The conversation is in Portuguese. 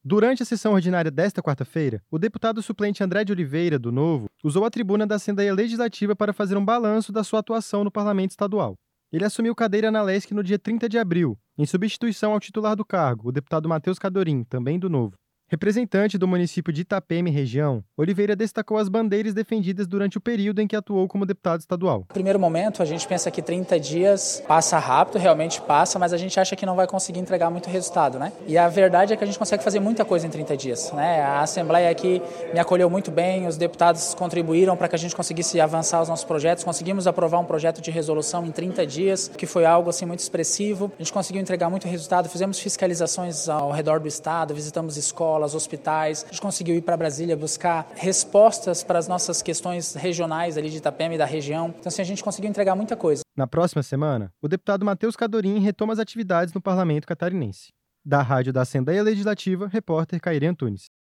Durante a sessão ordinária desta quarta-feira, o deputado suplente André de Oliveira, do Novo, usou a tribuna da Assembleia Legislativa para fazer um balanço da sua atuação no Parlamento Estadual. Ele assumiu cadeira na LESC no dia 30 de abril, em substituição ao titular do cargo, o deputado Matheus Cadorim, também do Novo. Representante do município de Itapema e região, Oliveira destacou as bandeiras defendidas durante o período em que atuou como deputado estadual. No primeiro momento, a gente pensa que 30 dias passa rápido, realmente passa, mas a gente acha que não vai conseguir entregar muito resultado, né? E a verdade é que a gente consegue fazer muita coisa em 30 dias, né? A Assembleia aqui me acolheu muito bem, os deputados contribuíram para que a gente conseguisse avançar os nossos projetos, conseguimos aprovar um projeto de resolução em 30 dias, que foi algo assim muito expressivo. A gente conseguiu entregar muito resultado, fizemos fiscalizações ao redor do estado, visitamos escolas, hospitais, a gente conseguiu ir para Brasília buscar respostas para as nossas questões regionais ali de Itapema e da região. Então, assim, a gente conseguiu entregar muita coisa. Na próxima semana, o deputado Matheus Cadorim retoma as atividades no Parlamento Catarinense. Da Rádio da Assembleia Legislativa, repórter Caire Antunes.